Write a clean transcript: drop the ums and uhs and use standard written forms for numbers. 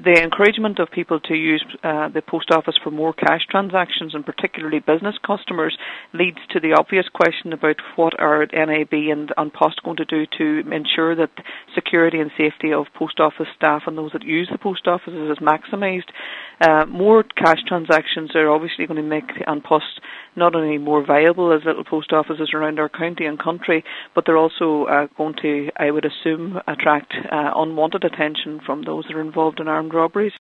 the encouragement of people to use the post office for more cash transactions, and particularly business customers, leads to the obvious question about what are NAB and An Post going to do to ensure that security and safety of post office staff and those that use the post offices is maximised. More cash transactions are obviously going to make An Post not only more viable as little post offices around our county and country, but they're also going to, I would assume, attract unwanted attention from those that are involved in armed robberies.